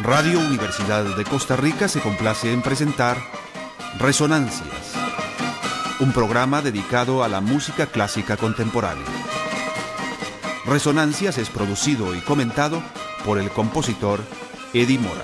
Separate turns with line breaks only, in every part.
Radio Universidad de Costa Rica se complace en presentar Resonancias, un programa dedicado a la música clásica contemporánea. Resonancias es producido y comentado por el compositor Eddie Mora.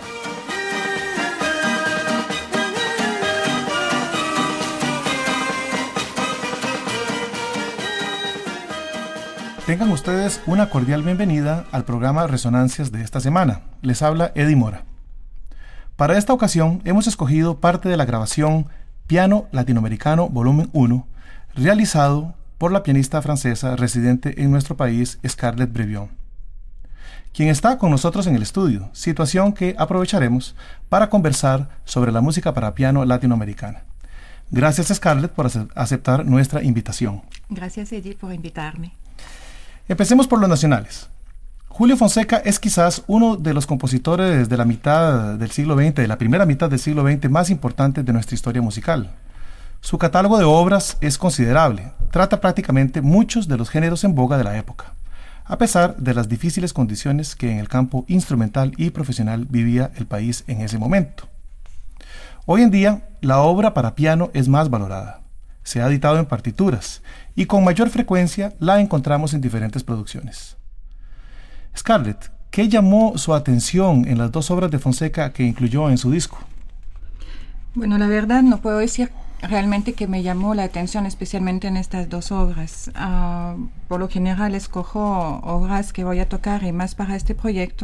Tengan ustedes una cordial bienvenida al programa Resonancias de esta semana. Les habla Eddie Mora. Para esta ocasión hemos escogido parte de la grabación Piano Latinoamericano Volumen 1, realizado por la pianista francesa residente en nuestro país, Scarlett Brevion, quien está con nosotros en el estudio, situación que aprovecharemos para conversar sobre la música para piano latinoamericana. Gracias, Scarlett, por aceptar nuestra invitación.
Gracias, Eddie, por invitarme.
Empecemos por los nacionales. Julio Fonseca es quizás uno de los compositores de la mitad del siglo XX, de la primera mitad del siglo XX, más importantes de nuestra historia musical. Su catálogo de obras es considerable, trata prácticamente muchos de los géneros en boga de la época, a pesar de las difíciles condiciones que en el campo instrumental y profesional vivía el país en ese momento. Hoy en día, la obra para piano es más valorada. Se ha editado en partituras y con mayor frecuencia la encontramos en diferentes producciones. Scarlett, ¿qué llamó su atención en las dos obras de Fonseca que incluyó en su disco?
Bueno, la verdad no puedo decir realmente que me llamó la atención especialmente en estas dos obras. Por lo general escojo obras que voy a tocar y más para este proyecto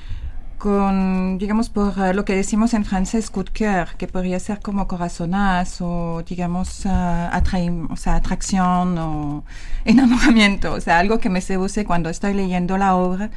con, digamos, por lo que decimos en francés, coup de cœur, que podría ser como corazonazo, o digamos, atracción o enamoramiento, o sea, algo que me seduce cuando estoy leyendo la obra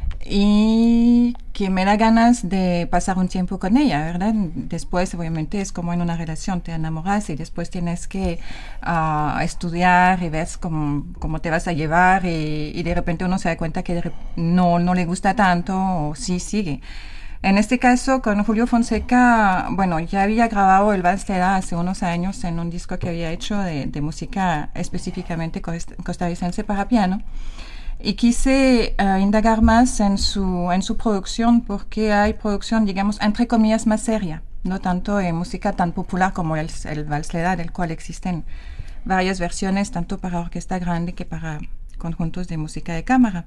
y que me da ganas de pasar un tiempo con ella, ¿verdad? Después, obviamente, es como en una relación, te enamoras y después tienes que estudiar y ves cómo te vas a llevar y de repente uno se da cuenta que no le gusta tanto o sí sigue. En este caso, con Julio Fonseca, bueno, ya había grabado el Vals de hace unos años en un disco que había hecho de música específicamente costarricense para piano. Y quise indagar más en su producción porque hay producción, digamos, entre comillas, más seria, no tanto en música tan popular como el Vals de del cual existen varias versiones, tanto para orquesta grande que para conjuntos de música de cámara.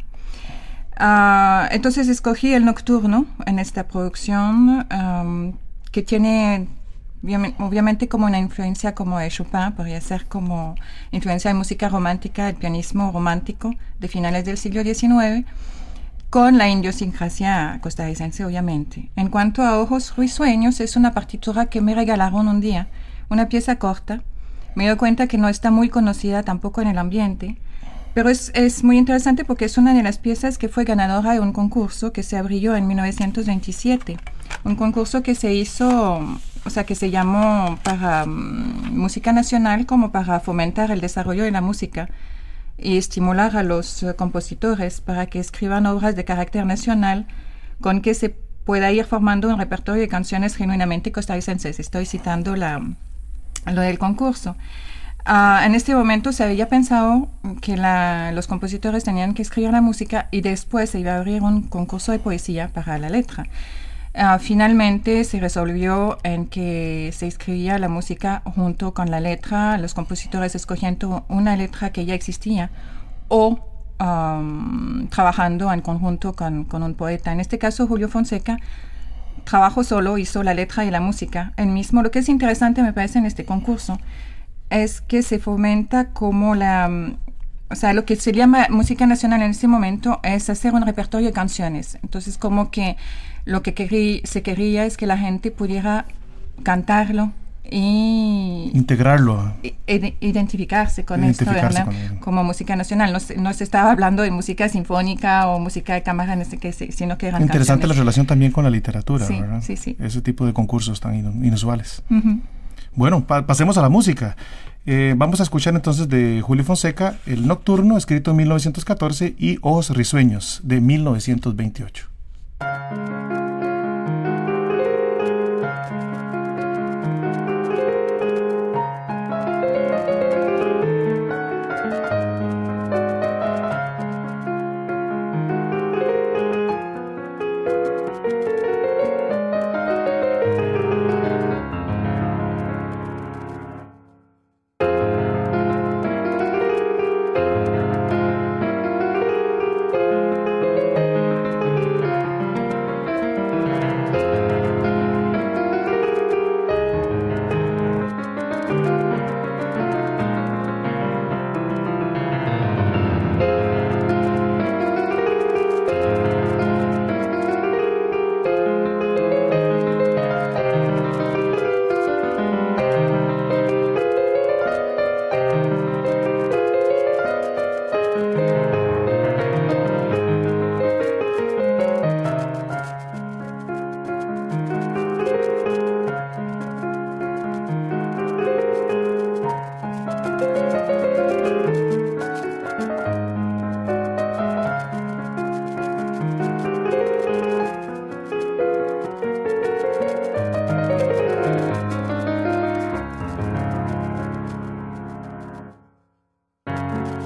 Entonces escogí el Nocturno en esta producción que tiene obviamente como una influencia como de Chopin, podría ser como influencia de música romántica, el pianismo romántico de finales del siglo XIX, con la idiosincrasia costarricense, obviamente. En cuanto a Ojos Risueños, es una partitura que me regalaron un día, una pieza corta. Me doy cuenta que no está muy conocida tampoco en el ambiente, pero es muy interesante porque es una de las piezas que fue ganadora de un concurso que se abrió en 1927, un concurso que se hizo, o sea, que se llamó para música nacional como para fomentar el desarrollo de la música y estimular a los compositores para que escriban obras de carácter nacional con que se pueda ir formando un repertorio de canciones genuinamente costarricenses. Estoy citando lo del concurso. En este momento se había pensado que los compositores tenían que escribir la música y después se iba a abrir un concurso de poesía para la letra. Finalmente se resolvió en que se escribía la música junto con la letra, los compositores escogiendo una letra que ya existía o trabajando en conjunto con un poeta. En este caso, Julio Fonseca trabajó solo, hizo la letra y la música. Él mismo, lo que es interesante me parece en este concurso es que se fomenta como o sea, lo que se llama música nacional en este momento es hacer un repertorio de canciones. Entonces, como que lo que se quería es que la gente pudiera cantarlo y
integrarlo,
identificarse con esto, ¿verdad? Como música nacional. No se estaba hablando de música sinfónica o música de cámara, sino que eran
interesante canciones. La relación también con la literatura,
sí,
¿verdad?
Sí.
Ese tipo de concursos tan inusuales.
Uh-huh.
Bueno, pasemos a la música. Vamos a escuchar entonces de Julio Fonseca El Nocturno, escrito en 1914, y Ojos Risueños, de 1928.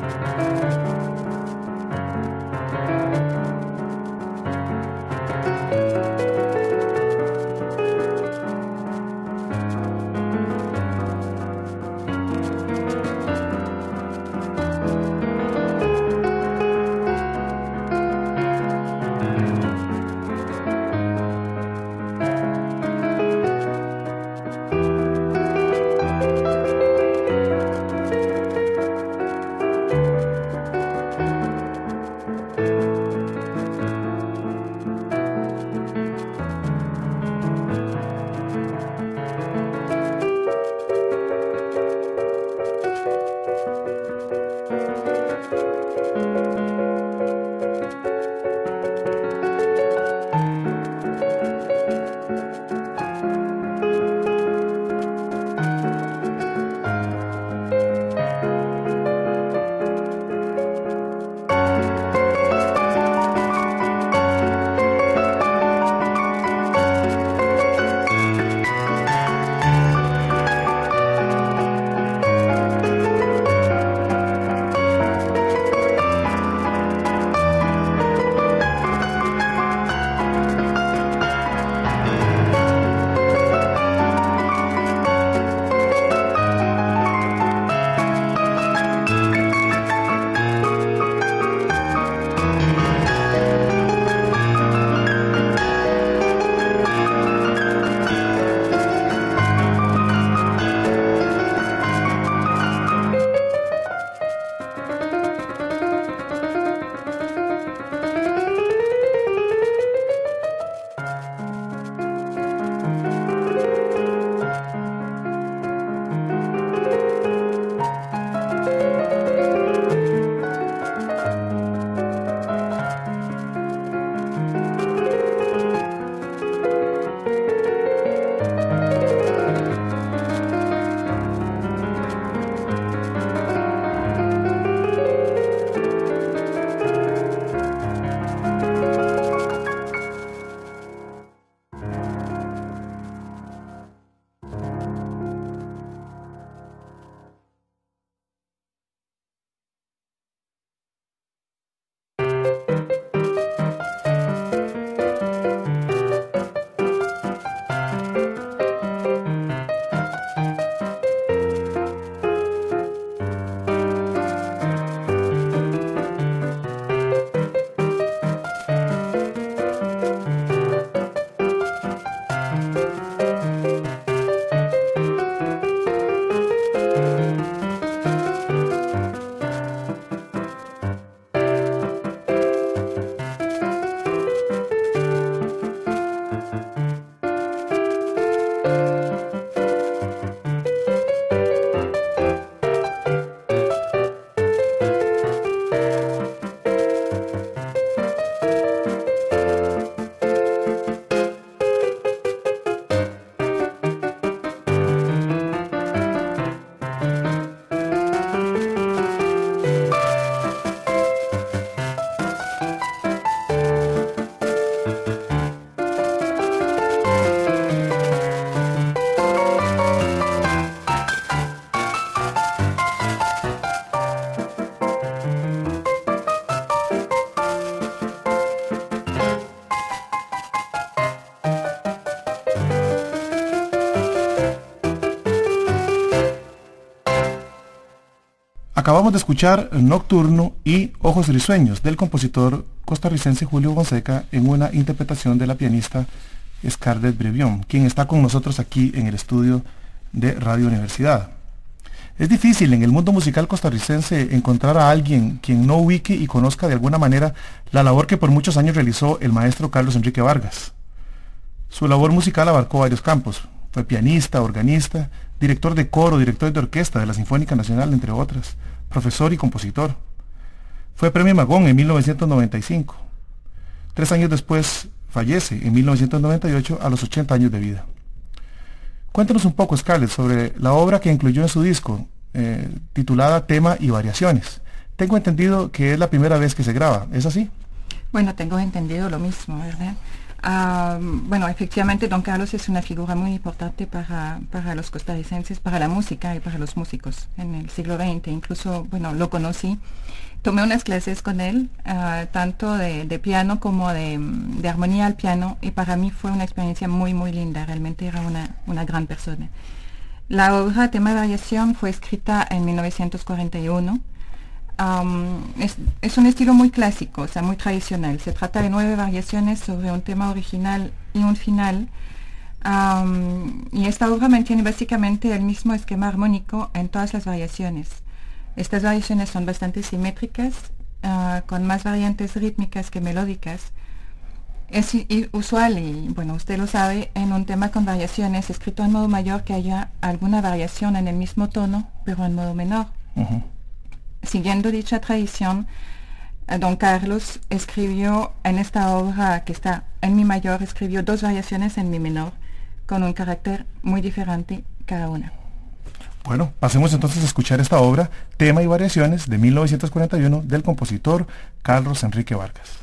Acabamos de escuchar Nocturno y Ojos Risueños del compositor costarricense Julio Fonseca en una interpretación de la pianista Scarlett Brevion, quien está con nosotros aquí en el estudio de Radio Universidad. Es difícil en el mundo musical costarricense encontrar a alguien quien no ubique y conozca de alguna manera la labor que por muchos años realizó el maestro Carlos Enrique Vargas. Su labor musical abarcó varios campos. Fue pianista, organista, director de coro, director de orquesta de la Sinfónica Nacional, entre otras, profesor y compositor. Fue premio Magón en 1995. 3 años después fallece, en 1998, a los 80 años de vida. Cuéntanos un poco, Scarlett, sobre la obra que incluyó en su disco, titulada Tema y Variaciones. Tengo entendido que es la primera vez que se graba, ¿es así?
Bueno, tengo entendido lo mismo, ¿verdad? Bueno, efectivamente, Don Carlos es una figura muy importante para los costarricenses, para la música y para los músicos en el siglo XX. Incluso, bueno, lo conocí, tomé unas clases con él, tanto de piano como de armonía al piano, y para mí fue una experiencia muy, muy linda. Realmente era una gran persona. La obra Tema de Variación fue escrita en 1941. Es un estilo muy clásico, o sea, muy tradicional. Se trata de 9 variaciones sobre un tema original y un final. Y esta obra mantiene básicamente el mismo esquema armónico en todas las variaciones. Estas variaciones son bastante simétricas, con más variantes rítmicas que melódicas. Es usual, y bueno, usted lo sabe, en un tema con variaciones escrito en modo mayor que haya alguna variación en el mismo tono, pero en modo menor. Siguiendo dicha tradición, Don Carlos escribió en esta obra que está en mi mayor, escribió 2 variaciones en mi menor, con un carácter muy diferente cada una.
Bueno, pasemos entonces a escuchar esta obra, Tema y Variaciones, de 1941, del compositor Carlos Enrique Vargas.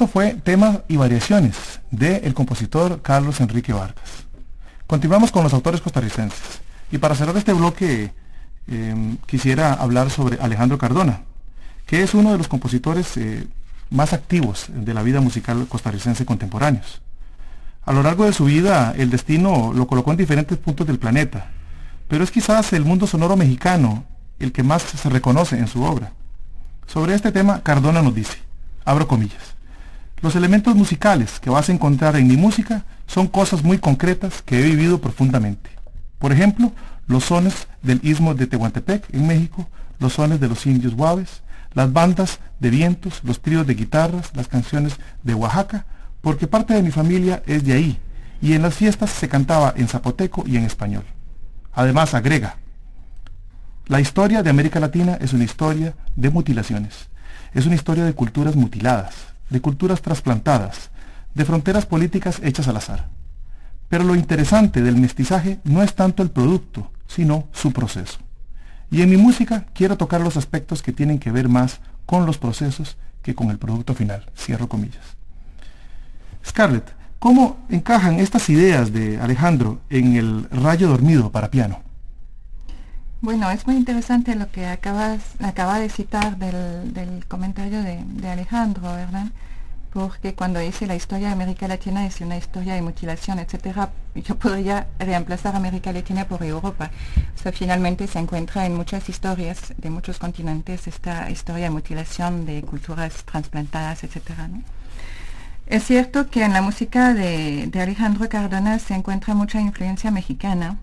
Esto fue Temas y Variaciones del compositor Carlos Enrique Vargas. Continuamos con los autores costarricenses. Y para cerrar este bloque quisiera hablar sobre Alejandro Cardona, que es uno de los compositores más activos de la vida musical costarricense contemporáneos. A lo largo de su vida, el destino lo colocó en diferentes puntos del planeta, pero es quizás el mundo sonoro mexicano el que más se reconoce en su obra. Sobre este tema, Cardona nos dice, abro comillas, los elementos musicales que vas a encontrar en mi música son cosas muy concretas que he vivido profundamente. Por ejemplo, los sones del Istmo de Tehuantepec en México, los sones de los indios guaves, las bandas de vientos, los tríos de guitarras, las canciones de Oaxaca, porque parte de mi familia es de ahí, y en las fiestas se cantaba en zapoteco y en español. Además, agrega, la historia de América Latina es una historia de mutilaciones, es una historia de culturas mutiladas, de culturas trasplantadas, de fronteras políticas hechas al azar. Pero lo interesante del mestizaje no es tanto el producto, sino su proceso. Y en mi música quiero tocar los aspectos que tienen que ver más con los procesos que con el producto final. Cierro comillas. Scarlett, ¿cómo encajan estas ideas de Alejandro en el Rayo Dormido para piano?
Bueno, es muy interesante lo que acaba de citar del comentario de Alejandro, ¿verdad? Porque cuando dice la historia de América Latina es una historia de mutilación, etcétera, yo podría reemplazar América Latina por Europa. O sea, finalmente se encuentra en muchas historias de muchos continentes esta historia de mutilación de culturas trasplantadas, etcétera, ¿no? Es cierto que en la música de Alejandro Cardona se encuentra mucha influencia mexicana.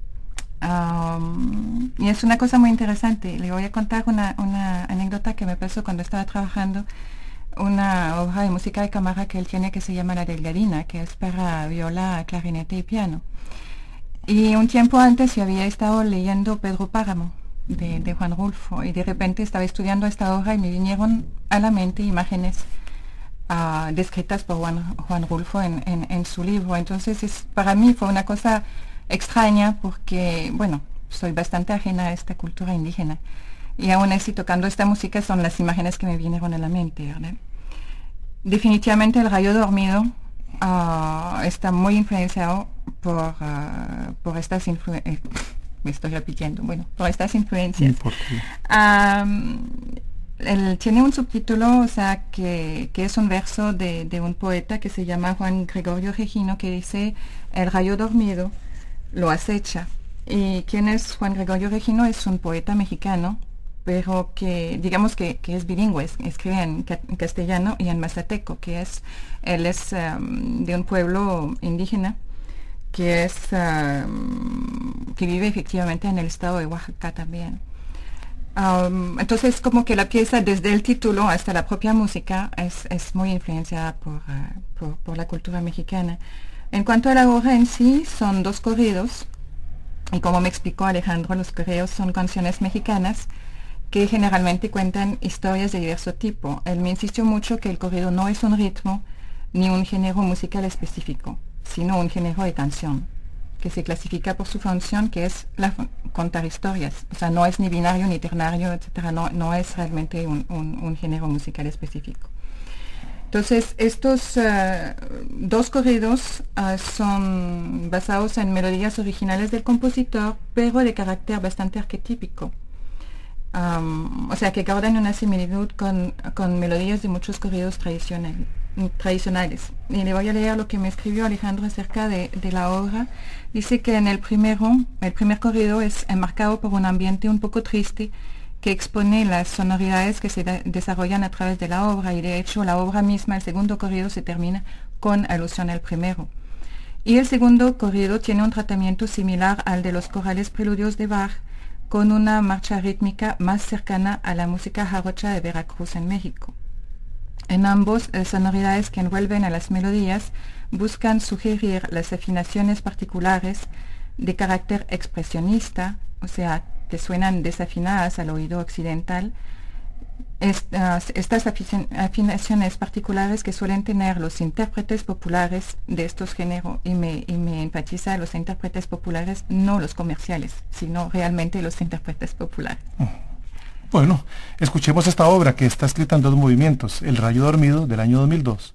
Y es una cosa muy interesante. Le voy a contar una anécdota que me pasó cuando estaba trabajando una obra de música de cámara que él tiene que se llama La Delgadina, que es para viola, clarinete y piano. Y un tiempo antes yo había estado leyendo Pedro Páramo de Juan Rulfo, y de repente estaba estudiando esta obra y me vinieron a la mente imágenes descritas por Juan Rulfo en su libro. Entonces para mí fue una cosa extraña porque, bueno, soy bastante ajena a esta cultura indígena. Y aún así, tocando esta música son las imágenes que me vinieron a la mente, ¿verdad? Definitivamente el Rayo Dormido está muy influenciado por estas influencias. Me estoy repitiendo, bueno, por estas influencias. Tiene un subtítulo, o sea, que es un verso de un poeta que se llama Juan Gregorio Regino, que dice, el rayo dormido lo acecha. ¿Y quién es Juan Gregorio Regino? Es un poeta mexicano, pero que digamos que es bilingüe, escribe en castellano y en mazateco, él es de un pueblo indígena que vive efectivamente en el estado de Oaxaca también. Entonces como que la pieza desde el título hasta la propia música es muy influenciada por la cultura mexicana. En cuanto a la obra en sí, son 2 corridos, y como me explicó Alejandro, los corridos son canciones mexicanas que generalmente cuentan historias de diverso tipo. Él me insistió mucho que el corrido no es un ritmo ni un género musical específico, sino un género de canción, que se clasifica por su función, que es contar historias. O sea, no es ni binario ni ternario, etcétera. No es realmente un género musical específico. Entonces, estos 2 corridos son basados en melodías originales del compositor, pero de carácter bastante arquetípico. O sea, que guardan una similitud con melodías de muchos corridos tradicionales. Y le voy a leer lo que me escribió Alejandro acerca de la obra. Dice que en el primer corrido es enmarcado por un ambiente un poco triste que expone las sonoridades que se desarrollan a través de la obra, y de hecho la obra misma, el segundo corrido, se termina con alusión al primero. Y el segundo corrido tiene un tratamiento similar al de los corales preludios de Bach, con una marcha rítmica más cercana a la música jarocha de Veracruz en México. En ambos, las sonoridades que envuelven a las melodías buscan sugerir las afinaciones particulares de carácter expresionista, o sea, que suenan desafinadas al oído occidental, estas afinaciones particulares que suelen tener los intérpretes populares de estos géneros, y me enfatiza los intérpretes populares, no los comerciales, sino realmente los intérpretes populares.
Bueno, escuchemos esta obra que está escrita en 2 movimientos, El rayo dormido del año 2002.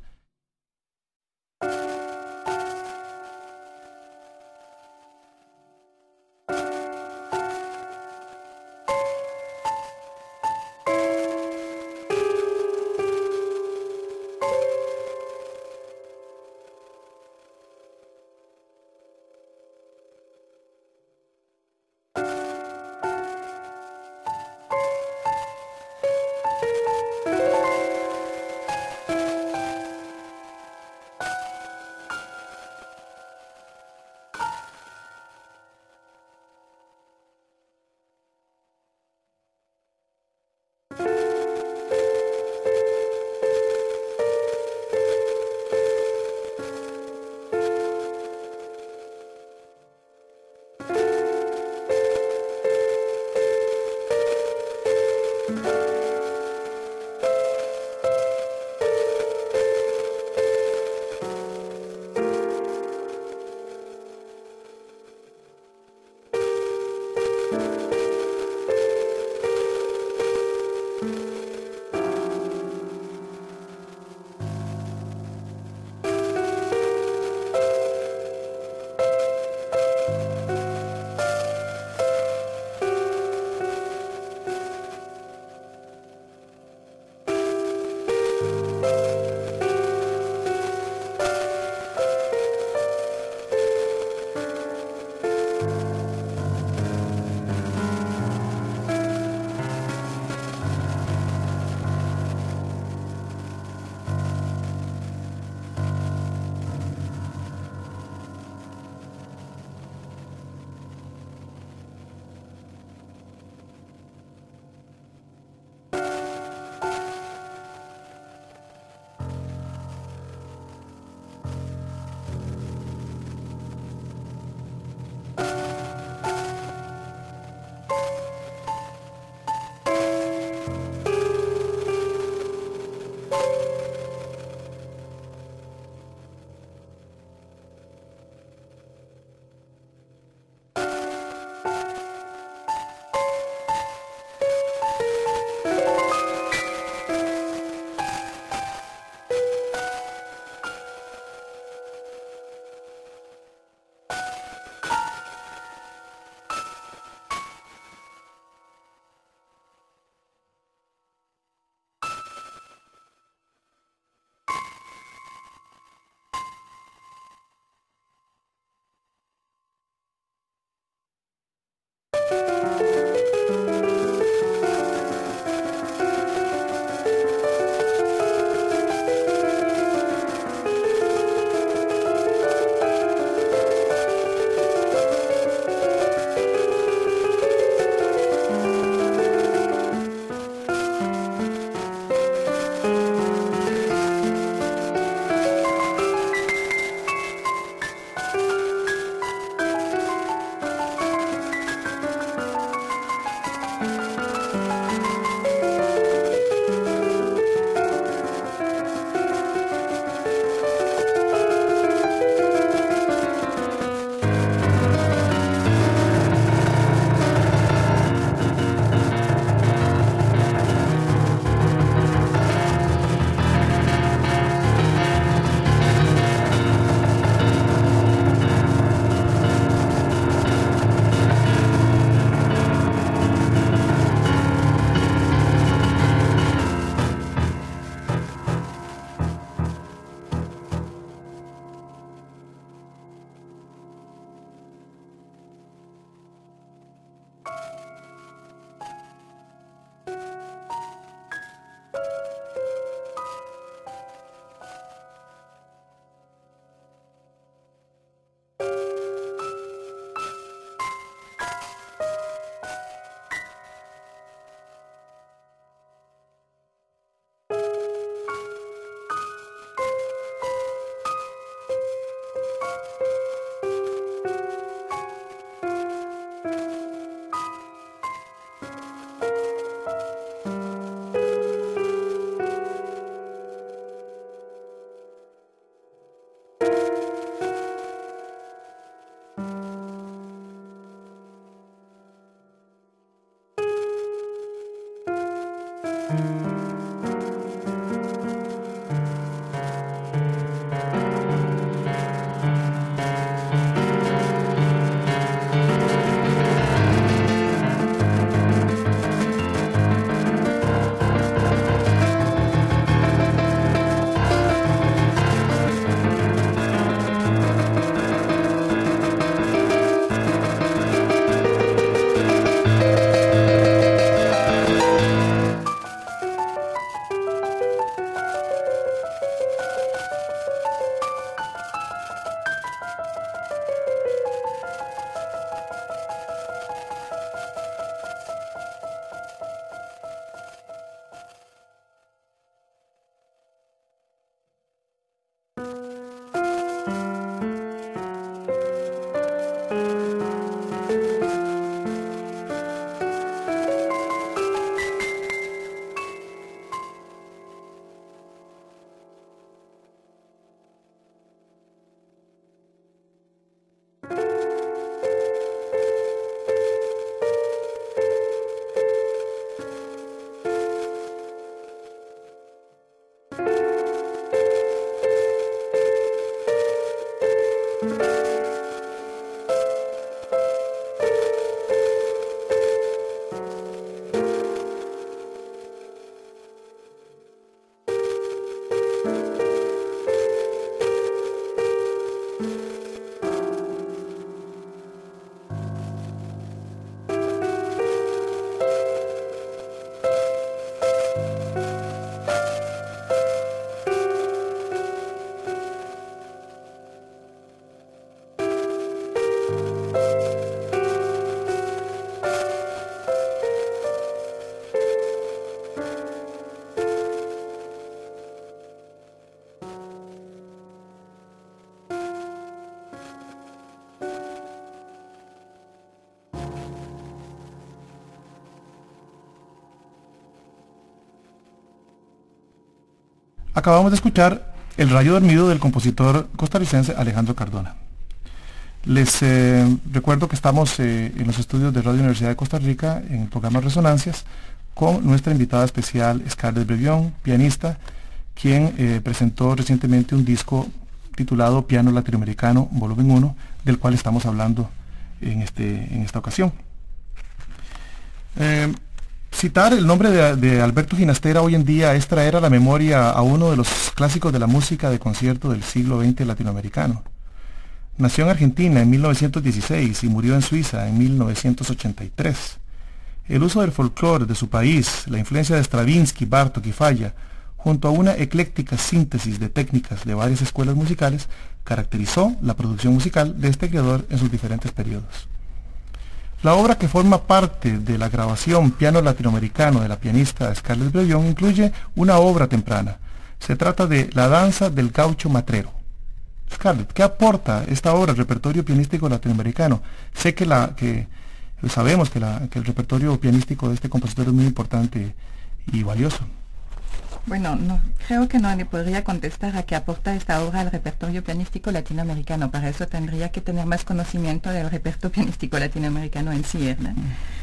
Acabamos de escuchar El rayo dormido del compositor costarricense Alejandro Cardona. Les recuerdo que estamos en los estudios de Radio Universidad de Costa Rica en el programa Resonancias con nuestra invitada especial Scarlett Brevión, pianista, quien presentó recientemente un disco titulado Piano Latinoamericano Volumen 1, del cual estamos hablando en esta ocasión. Citar el nombre de Alberto Ginastera hoy en día es traer a la memoria a uno de los clásicos de la música de concierto del siglo XX latinoamericano. Nació en Argentina en 1916 y murió en Suiza en 1983. El uso del folclore de su país, la influencia de Stravinsky, Bartók y Falla, junto a una ecléctica síntesis de técnicas de varias escuelas musicales, caracterizó la producción musical de este creador en sus diferentes periodos. La obra que forma parte de la grabación Piano Latinoamericano de la pianista Scarlett Brevión incluye una obra temprana. Se trata de La danza del gaucho matrero. Scarlett, ¿qué aporta esta obra al repertorio pianístico latinoamericano? Sé que sabemos que el repertorio pianístico de este compositor es muy importante y valioso.
Bueno, no, creo que nadie podría contestar a qué aporta esta obra al repertorio pianístico latinoamericano. Para eso tendría que tener más conocimiento del repertorio pianístico latinoamericano en sí, ¿verdad?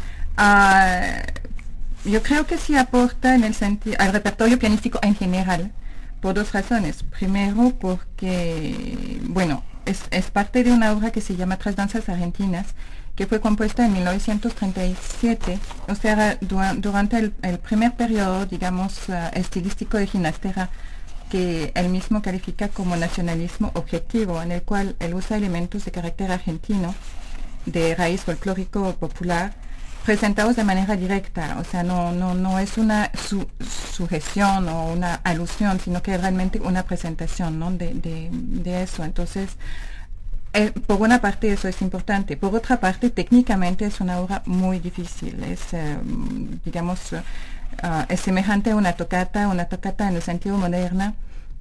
Yo creo que sí aporta en el sentido al repertorio pianístico en general, por dos razones. Primero, porque, bueno, es parte de una obra que se llama Tres danzas argentinas, que fue compuesta en 1937, o sea, durante el primer periodo, digamos, estilístico de Ginastera, que él mismo califica como nacionalismo objetivo, en el cual él usa elementos de carácter argentino, de raíz folclórico popular, presentados de manera directa, o sea, no es una sugestión o una alusión, sino que es realmente una presentación, ¿no? de eso. Entonces, por una parte eso es importante, por otra parte técnicamente es una obra muy difícil, es digamos es semejante a una tocata en el sentido moderno,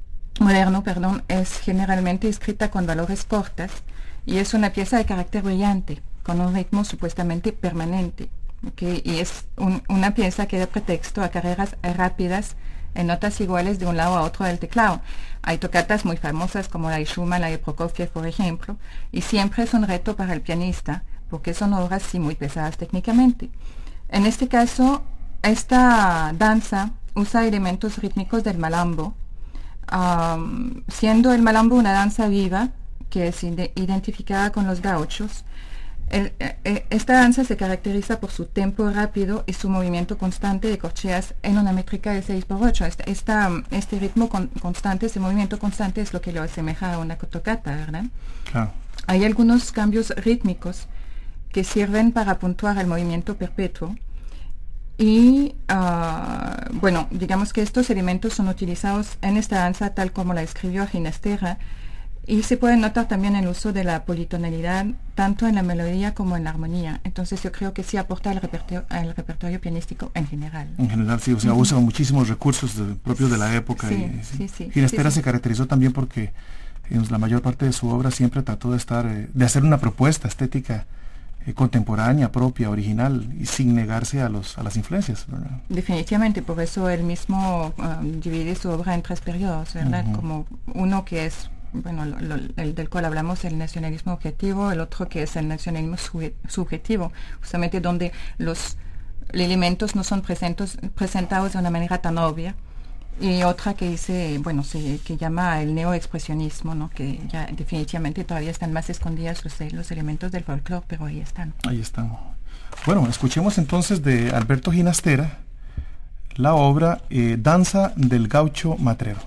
es generalmente escrita con valores cortas y es una pieza de carácter brillante, con un ritmo supuestamente permanente, ¿okay? Y es una pieza que da pretexto a carreras rápidas en notas iguales de un lado a otro del teclado. Hay tocatas muy famosas como la de Schumann, la de Prokofiev, por ejemplo, y siempre es un reto para el pianista, porque son obras sí muy pesadas técnicamente. En este caso, esta danza usa elementos rítmicos del malambo, siendo el malambo una danza viva que es identificada con los gauchos. Esta danza se caracteriza por su tempo rápido y su movimiento constante de corcheas en una métrica de 6x8. Este ritmo constante, este movimiento constante es lo que lo asemeja a una tocata, ¿verdad?
Claro.
Hay algunos cambios rítmicos que sirven para puntuar el movimiento perpetuo. Y, bueno, digamos que estos elementos son utilizados en esta danza tal como la escribió Ginastera, y se puede notar también el uso de la politonalidad, tanto en la melodía como en la armonía. Entonces yo creo que sí aporta al repertorio pianístico en general.
En general, sí, o sea, usa muchísimos recursos propios de la época.
Sí.
Ginastera se caracterizó también porque en la mayor parte de su obra siempre trató de hacer una propuesta estética contemporánea, propia, original, y sin negarse a las influencias, ¿verdad?
Definitivamente, por eso él mismo divide su obra en 3 periodos, ¿verdad? Como uno que es, bueno, el del cual hablamos, el nacionalismo objetivo, el otro que es el nacionalismo subjetivo, justamente donde los elementos no son presentados de una manera tan obvia, y otra que dice, bueno, que llama el neoexpresionismo, ¿no? Que ya definitivamente todavía están más escondidas los elementos del folclore, pero ahí están.
Ahí están. Bueno, escuchemos entonces de Alberto Ginastera la obra Danza del Gaucho Matrero.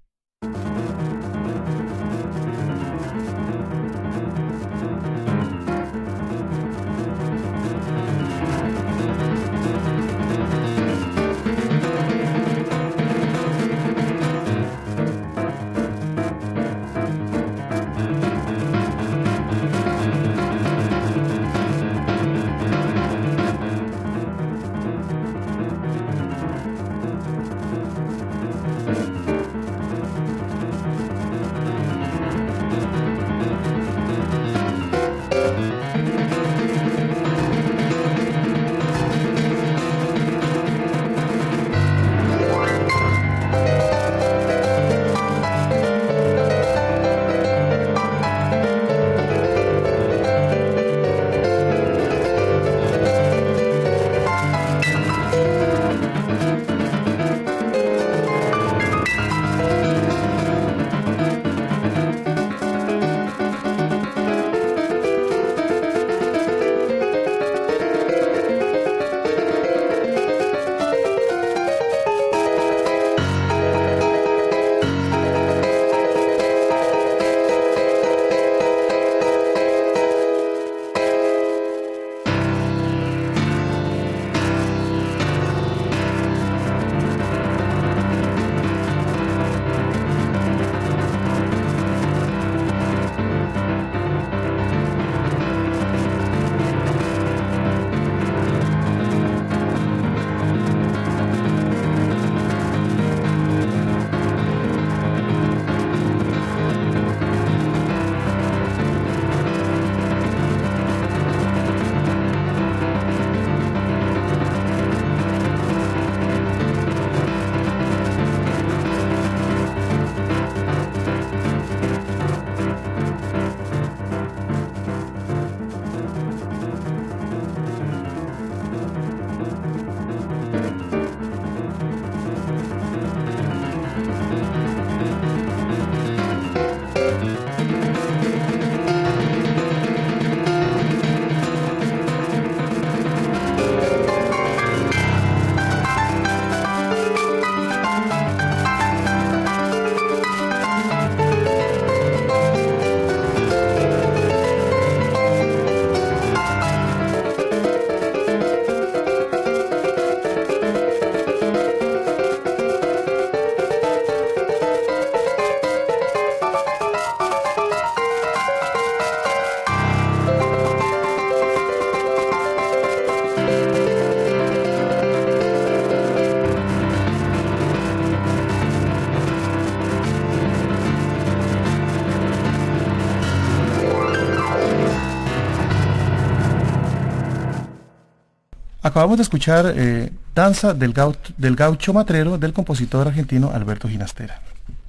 Acabamos de escuchar Danza del Gaucho Matrero del compositor argentino Alberto Ginastera.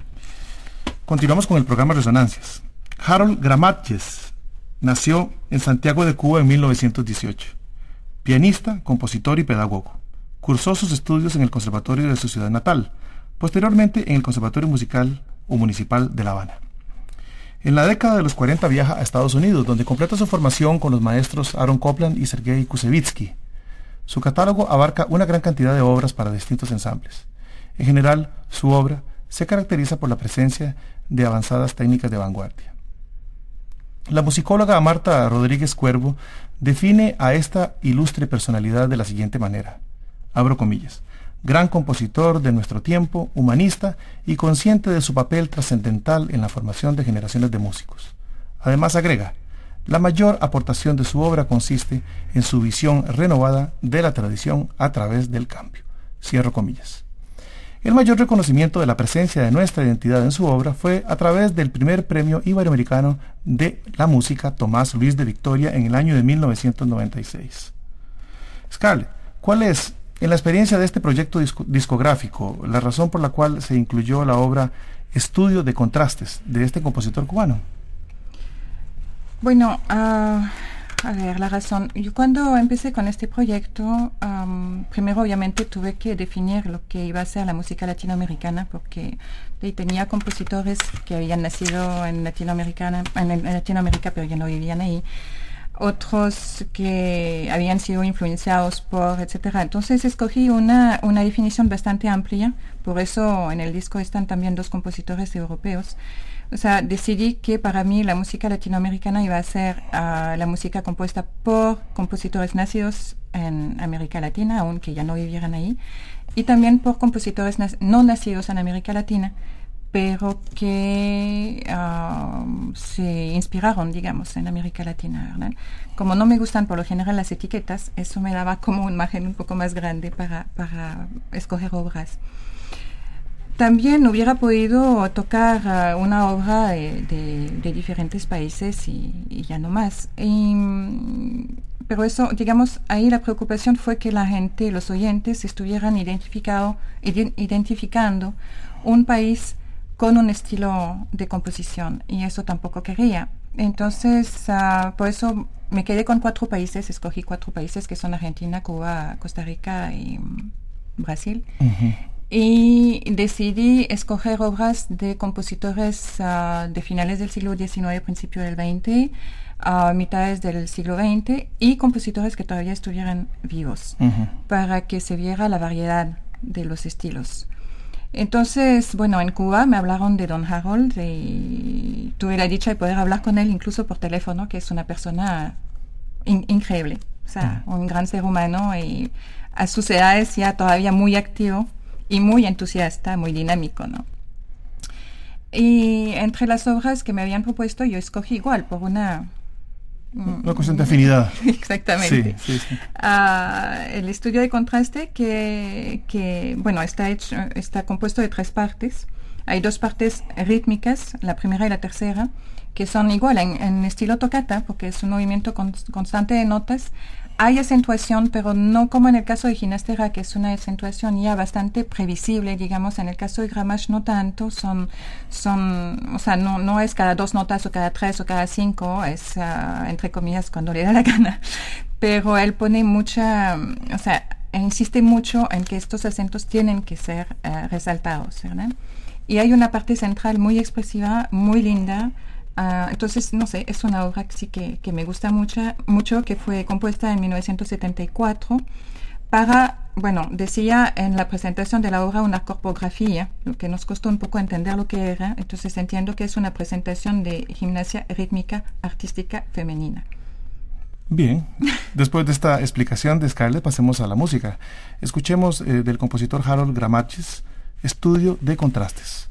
Continuamos con el programa Resonancias. Harold Gramatges nació en Santiago de Cuba en 1918. Pianista, compositor y pedagogo. Cursó sus estudios en el conservatorio de su ciudad natal, posteriormente en el Conservatorio Musical o Municipal de La Habana. En la década de los 40 viaja a Estados Unidos, donde completa su formación con los maestros Aaron Copland y Sergei Kusevitsky. Su catálogo abarca una gran cantidad de obras para distintos ensambles. En general, su obra se caracteriza por la presencia de avanzadas técnicas de vanguardia. La musicóloga Marta Rodríguez Cuervo define a esta ilustre personalidad de la siguiente manera, abro comillas, gran compositor de nuestro tiempo, humanista y consciente de su papel trascendental en la formación de generaciones de músicos. Además agrega, la mayor aportación de su obra consiste en su visión renovada de la tradición a través del cambio. Cierro comillas. El mayor reconocimiento de la presencia de nuestra identidad en su obra fue a través del primer premio iberoamericano de la música Tomás Luis de Victoria en el año de 1996. Scarlett, ¿cuál es, en la experiencia de este proyecto discográfico, la razón por la cual se incluyó la obra Estudio de Contrastes de este compositor cubano?
Bueno, a ver, la razón. Yo cuando empecé con este proyecto, primero obviamente tuve que definir lo que iba a ser la música latinoamericana, porque tenía compositores que habían nacido en Latinoamérica, pero ya no vivían ahí. Otros que habían sido influenciados por, etcétera. Entonces escogí una definición bastante amplia, por eso en el disco están también dos compositores europeos. O sea, decidí que para mí la música latinoamericana iba a ser la música compuesta por compositores nacidos en América Latina, aunque ya no vivieran ahí, y también por compositores no nacidos en América Latina, pero que se inspiraron, digamos, en América Latina, ¿verdad? Como no me gustan por lo general las etiquetas, eso me daba como un margen un poco más grande para escoger obras. También hubiera podido tocar una obra de diferentes países y ya no más. Pero eso, digamos, ahí la preocupación fue que la gente, los oyentes, estuvieran identificando un país con un estilo de composición, y eso tampoco quería. Entonces, por eso me quedé con 4 países, escogí 4 países que son Argentina, Cuba, Costa Rica y Brasil. Uh-huh. Y decidí escoger obras de compositores de finales del siglo XIX, principio del XX, mitades del siglo XX, y compositores que todavía estuvieran vivos, uh-huh, para que se viera la variedad de los estilos. Entonces, bueno, en Cuba me hablaron de Don Harold y tuve la dicha de poder hablar con él incluso por teléfono, que es una persona increíble, o sea, uh-huh, un gran ser humano y a sus edades ya todavía muy activo y muy entusiasta, muy dinámico, ¿no? Y entre las obras que me habían propuesto, yo escogí igual por una
cuestión de afinidad.
Exactamente.
Sí, sí, sí.
El estudio de contraste que bueno, está compuesto de 3 partes. Hay 2 partes rítmicas, la primera y la tercera, que son igual en estilo toccata, porque es un movimiento constante de notas. Hay acentuación, pero no como en el caso de Ginastera, que es una acentuación ya bastante previsible, digamos. En el caso de Gramash no tanto, o sea, no es cada 2 notas o cada 3 o cada 5, es entre comillas cuando le da la gana. Pero él pone o sea, insiste mucho en que estos acentos tienen que ser resaltados, ¿verdad? Y hay una parte central muy expresiva, muy linda. Entonces, no sé, es una obra que me gusta mucho, que fue compuesta en 1974 para, bueno, decía en la presentación de la obra una corpografía, lo que nos costó un poco entender lo que era. Entonces entiendo que es una presentación de gimnasia rítmica artística femenina.
Bien, después de esta explicación de Scarlett, pasemos a la música. Escuchemos del compositor Harold Gramachis, Estudio de Contrastes.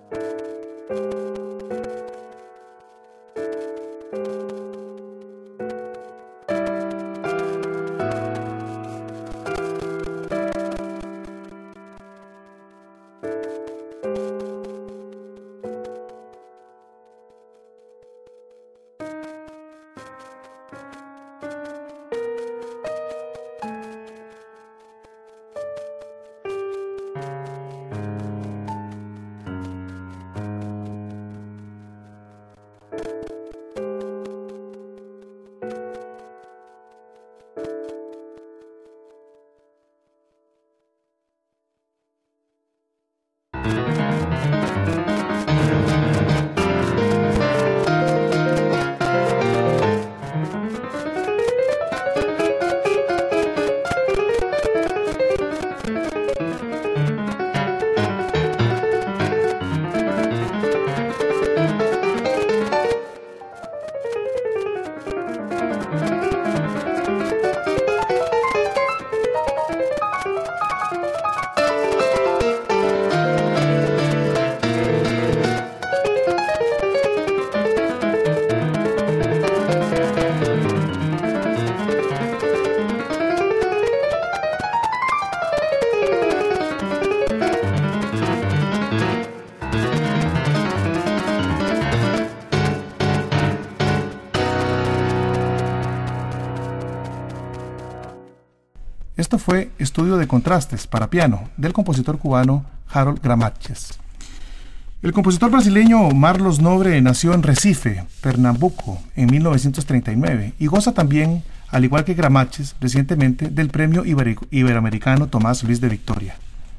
Esto fue Estudio de Contrastes para piano del compositor cubano Harold Gramaches. El compositor brasileño Marlos Nobre nació en Recife, Pernambuco, en 1939 y goza también, al igual que Gramaches, recientemente del Premio Iberoamericano Tomás Luis de Victoria.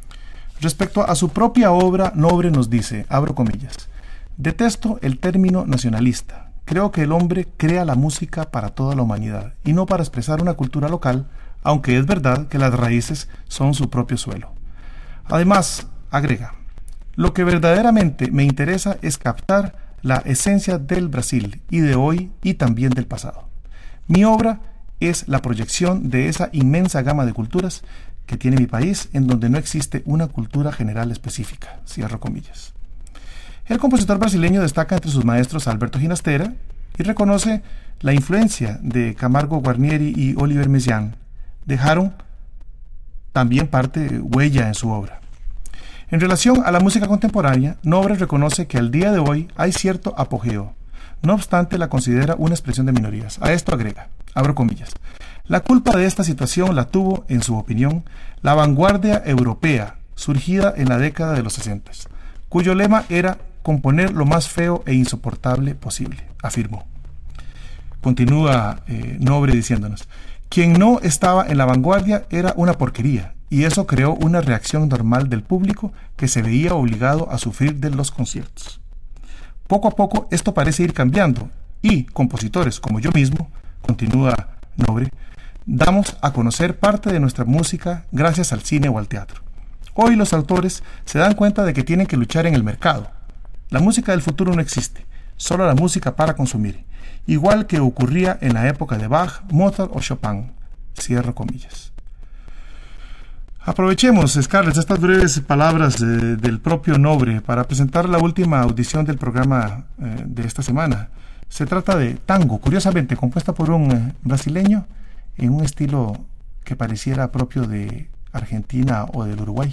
Respecto a su propia obra, Nobre nos dice, abro comillas, detesto el término nacionalista. Creo que el hombre crea la música para toda la humanidad y no para expresar una cultura local, aunque es verdad que las raíces son su propio suelo. Además, agrega, lo que verdaderamente me interesa es captar la esencia del Brasil y de hoy y también del pasado. Mi obra es la proyección de esa inmensa gama de culturas que tiene mi país, en donde no existe una cultura general específica. Cierro comillas. El compositor brasileño destaca entre sus maestros a Alberto Ginastera y reconoce la influencia de Camargo Guarnieri y Oliver Messiaen. Dejaron también parte huella en su obra. En relación a la música contemporánea, Nobre reconoce que al día de hoy hay cierto apogeo. No obstante, la considera una expresión de minorías. A esto agrega, abro comillas, la culpa de esta situación la tuvo, en su opinión, la vanguardia europea surgida en la década de los 60, cuyo lema era componer lo más feo e insoportable posible, afirmó. Continúa Nobre diciéndonos, quien no estaba en la vanguardia era una porquería, y eso creó una reacción normal del público que se veía obligado a sufrir de los conciertos. Poco a poco esto parece ir cambiando, y compositores como yo mismo, continúa Nobre, damos a conocer parte de nuestra música gracias al cine o al teatro. Hoy los autores se dan cuenta de que tienen que luchar en el mercado. La música del futuro no existe, solo la música para consumir, igual que ocurría en la época de Bach, Mozart o Chopin. Cierro comillas. Aprovechemos, Scarlett, estas breves palabras del propio Nobre para presentar la última audición del programa de esta semana. Se trata de tango, curiosamente compuesta por un brasileño en un estilo que pareciera propio de Argentina o del Uruguay.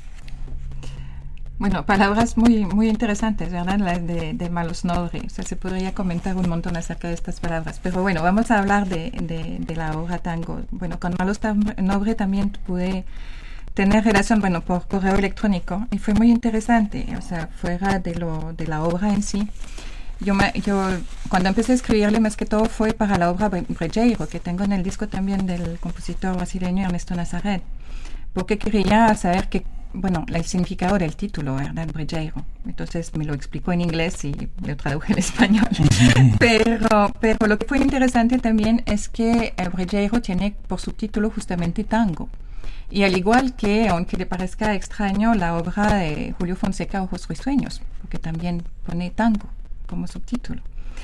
Bueno, palabras muy, muy interesantes, ¿verdad? La de Marlos Nobre. O sea, se podría comentar un montón acerca de estas palabras. Pero bueno, vamos a hablar de la obra tango. Bueno, con Marlos Nobre también pude tener relación, bueno, por correo electrónico. Y fue muy interesante, o sea, fuera de la obra en sí. Yo cuando empecé a escribirle, más que todo fue para la obra Brejeiro, que tengo en el disco también del compositor brasileño Ernesto Nazareth. Porque quería saber el significado del título, ¿verdad? Brejeiro. Entonces me lo explicó en inglés y lo traduje en español. pero lo que fue interesante también es que Brejeiro tiene por subtítulo justamente tango. Y al igual que, aunque le parezca extraño, la obra de Julio Fonseca, Ojos Risueños, porque también pone tango como subtítulo.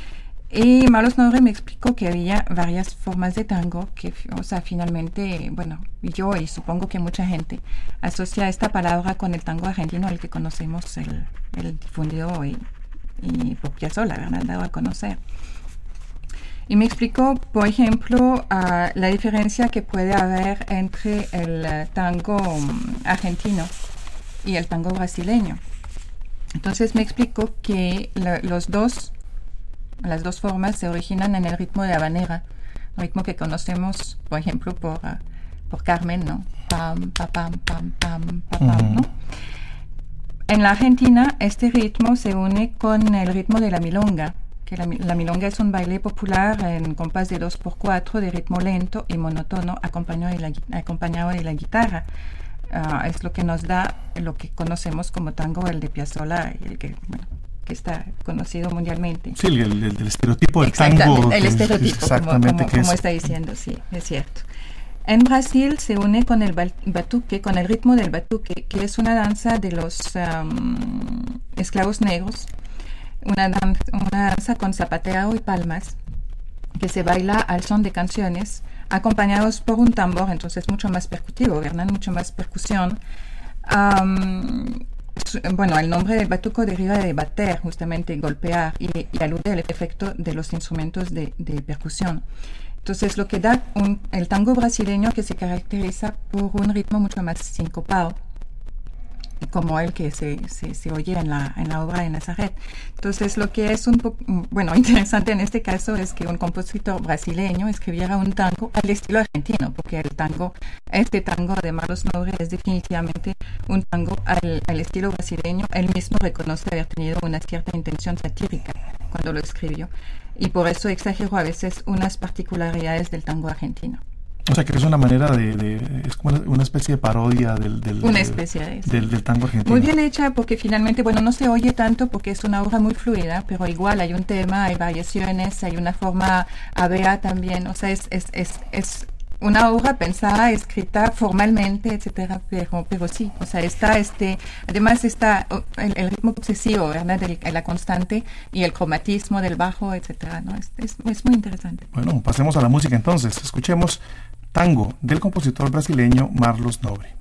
Y Marlos Nobre me explicó que había varias formas de tango que, o sea, finalmente, bueno, yo y supongo que mucha gente asocia esta palabra con el tango argentino, el que conocemos, el difundido y por Piazzolla, ¿verdad? Dado a conocer. Y me explicó, por ejemplo, la diferencia que puede haber entre el tango argentino y el tango brasileño. Entonces me explicó que las dos formas se originan en el ritmo de habanera, el ritmo que conocemos, por ejemplo, por Carmen, ¿no? Pam, pam, pam, pam, pam, pam, ¿no? En la Argentina, este ritmo se une con el ritmo de la milonga, que la milonga es un baile popular en compás de 2x4 de ritmo lento y monótono acompañado de la guitarra. Es lo que nos da lo que conocemos como tango, el de Piazzolla, el que está conocido mundialmente.
Sí, el estereotipo del tango.
El estereotipo,
exactamente
como está diciendo, sí, es cierto. En Brasil se une con el batuque, con el ritmo del batuque, que es una danza de los esclavos negros, una danza con zapateo y palmas, que se baila al son de canciones, acompañados por un tambor, entonces mucho más percutivo, ¿verdad? Mucho más percusión. Bueno, el nombre del batuco deriva de bater, justamente golpear, y alude al efecto de los instrumentos de percusión. Entonces, lo que da el tango brasileño, que se caracteriza por un ritmo mucho más sincopado, como el que se oye en la obra de Nazaret. Entonces, lo que es un poco, bueno, interesante en este caso es que un compositor brasileño escribiera un tango al estilo argentino, porque este tango de Marlos Nobre es definitivamente un tango al estilo brasileño. Él mismo reconoce haber tenido una cierta intención satírica cuando lo escribió, y por eso exageró a veces unas particularidades del tango argentino.
O sea, que es una manera es como una especie de parodia del tango argentino.
Muy bien hecha, porque finalmente, bueno, no se oye tanto porque es una obra muy fluida, pero igual hay un tema, hay variaciones, hay una forma avea también. O sea, es una obra pensada, escrita formalmente, etcétera, pero sí, o sea, además está el ritmo obsesivo, ¿verdad? La constante y el cromatismo del bajo, etcétera, ¿no? Es muy interesante.
Bueno, pasemos a la música entonces. Escuchemos Tango, del compositor brasileño Marlos Nobre.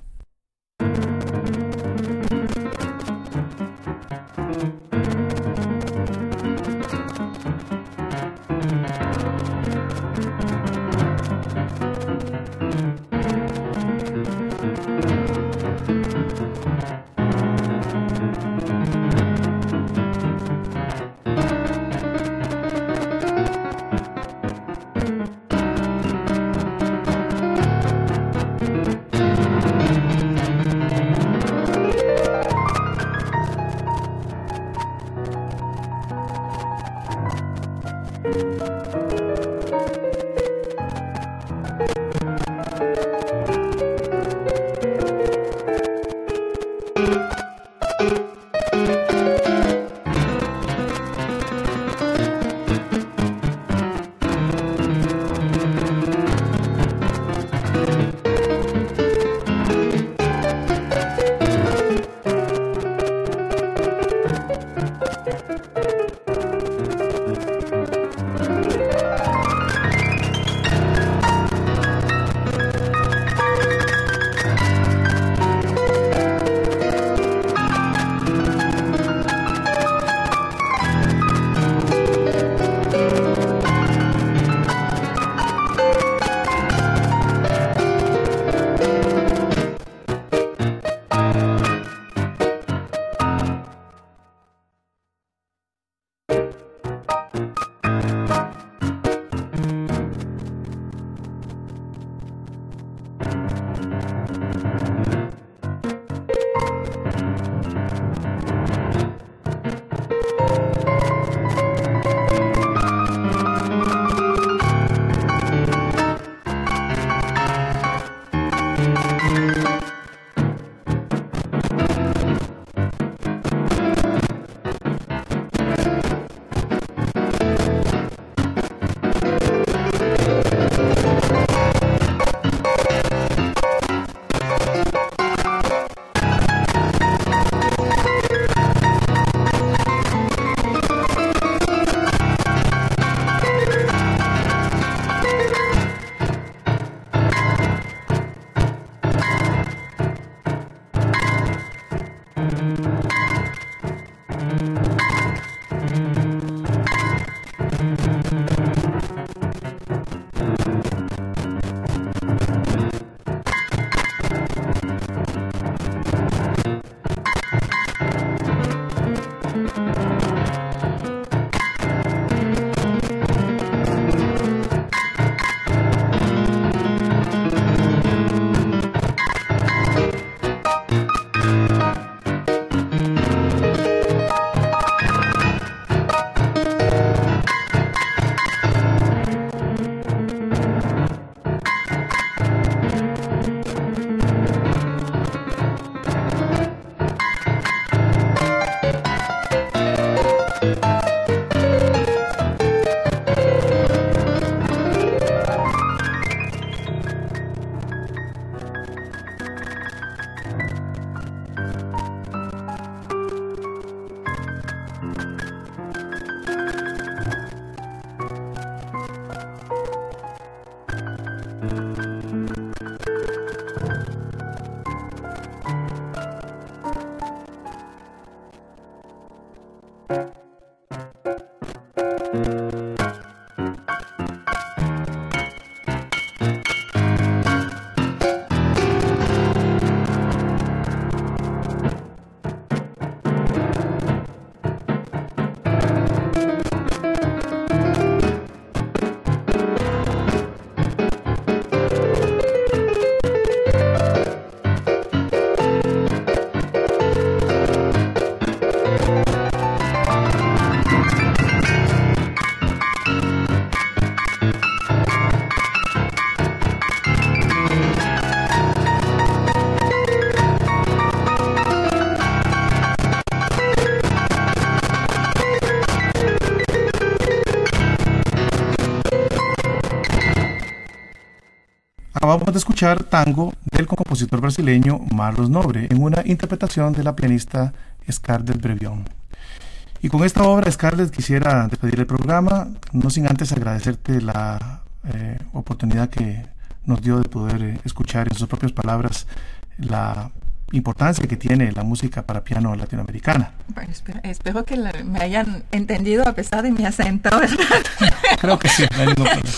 Acabamos de escuchar Tango del compositor brasileño Marlos Nobre en una interpretación de la pianista Scarlett Brevion. Y con esta obra, Scarlett, quisiera despedir el programa, no sin antes agradecerte la oportunidad que nos dio de poder escuchar en sus propias palabras la importancia que tiene la música para piano latinoamericana.
Bueno, espero que me hayan entendido a pesar de mi acento, ¿verdad?
Creo que sí, no hay ningún problema.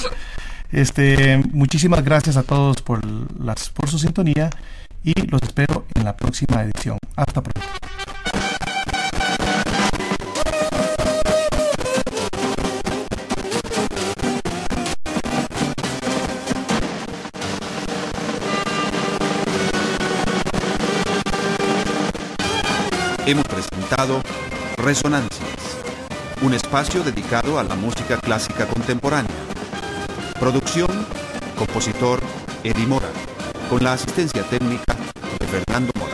Muchísimas gracias a todos por su sintonía y los espero en la próxima edición. Hasta pronto.
Hemos presentado Resonancias, un espacio dedicado a la música clásica contemporánea. Producción, compositor Eddie Mora, con la asistencia técnica de Fernando Mora.